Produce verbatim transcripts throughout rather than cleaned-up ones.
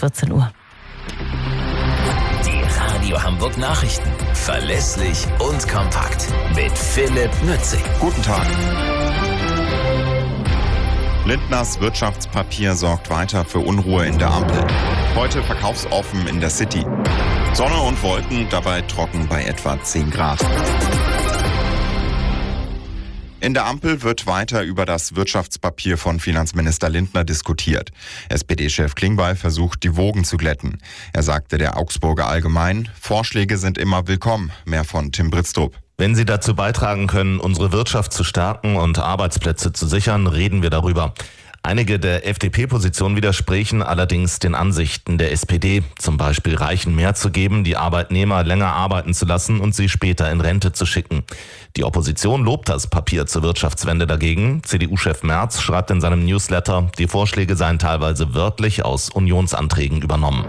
vierzehn Uhr. Die Radio Hamburg Nachrichten. Verlässlich und kompakt. Mit Philipp Nützig. Guten Tag. Lindners Wirtschaftspapier sorgt weiter für Unruhe in der Ampel. Heute verkaufsoffen in der City. Sonne und Wolken, dabei trocken bei etwa zehn Grad. In der Ampel wird weiter über das Wirtschaftspapier von Finanzminister Lindner diskutiert. S P D-Chef Klingbeil versucht, die Wogen zu glätten. Er sagte der Augsburger Allgemein, Vorschläge sind immer willkommen. Mehr von Tim Britztrup. Wenn sie dazu beitragen können, unsere Wirtschaft zu stärken und Arbeitsplätze zu sichern, reden wir darüber. Einige der F D P-Positionen widersprechen allerdings den Ansichten der S P D. Zum Beispiel Reichen mehr zu geben, die Arbeitnehmer länger arbeiten zu lassen und sie später in Rente zu schicken. Die Opposition lobt das Papier zur Wirtschaftswende dagegen. C D U-Chef Merz schreibt in seinem Newsletter, die Vorschläge seien teilweise wörtlich aus Unionsanträgen übernommen.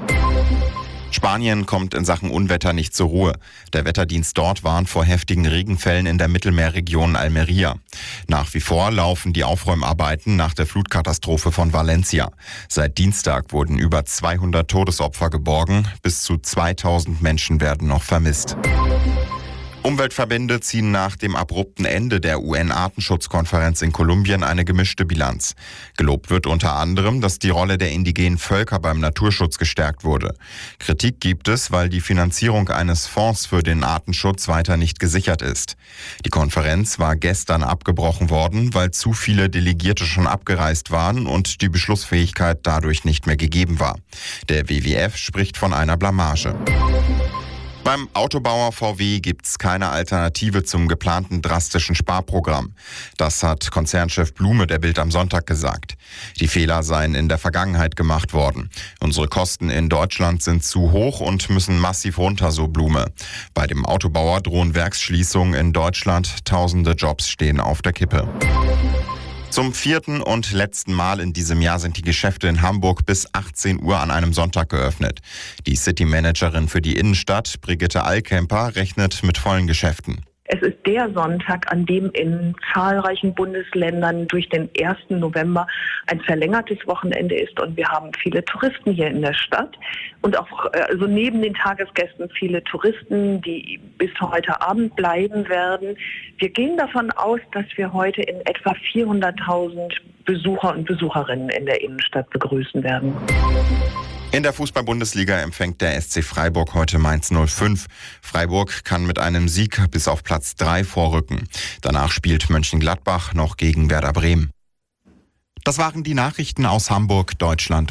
Spanien kommt in Sachen Unwetter nicht zur Ruhe. Der Wetterdienst dort warnt vor heftigen Regenfällen in der Mittelmeerregion Almeria. Nach wie vor laufen die Aufräumarbeiten nach der Flutkatastrophe von Valencia. Seit Dienstag wurden über zweihundert Todesopfer geborgen. Bis zu zweitausend Menschen werden noch vermisst. Umweltverbände ziehen nach dem abrupten Ende der U N-Artenschutzkonferenz in Kolumbien eine gemischte Bilanz. Gelobt wird unter anderem, dass die Rolle der indigenen Völker beim Naturschutz gestärkt wurde. Kritik gibt es, weil die Finanzierung eines Fonds für den Artenschutz weiter nicht gesichert ist. Die Konferenz war gestern abgebrochen worden, weil zu viele Delegierte schon abgereist waren und die Beschlussfähigkeit dadurch nicht mehr gegeben war. Der W W F spricht von einer Blamage. Beim Autobauer V W gibt's keine Alternative zum geplanten drastischen Sparprogramm. Das hat Konzernchef Blume der Bild am Sonntag gesagt. Die Fehler seien in der Vergangenheit gemacht worden. Unsere Kosten in Deutschland sind zu hoch und müssen massiv runter, so Blume. Bei dem Autobauer drohen Werksschließungen in Deutschland. Tausende Jobs stehen auf der Kippe. Zum vierten und letzten Mal in diesem Jahr sind die Geschäfte in Hamburg bis achtzehn Uhr an einem Sonntag geöffnet. Die City-Managerin für die Innenstadt, Brigitte Allkemper, rechnet mit vollen Geschäften. Es ist der Sonntag, an dem in zahlreichen Bundesländern durch den ersten November ein verlängertes Wochenende ist und wir haben viele Touristen hier in der Stadt und auch also neben den Tagesgästen viele Touristen, die bis heute Abend bleiben werden. Wir gehen davon aus, dass wir heute in etwa vierhunderttausend Besucher und Besucherinnen in der Innenstadt begrüßen werden. In der Fußball-Bundesliga empfängt der S C Freiburg heute Mainz null fünf. Freiburg kann mit einem Sieg bis auf Platz drei vorrücken. Danach spielt Mönchengladbach noch gegen Werder Bremen. Das waren die Nachrichten aus Hamburg, Deutschland.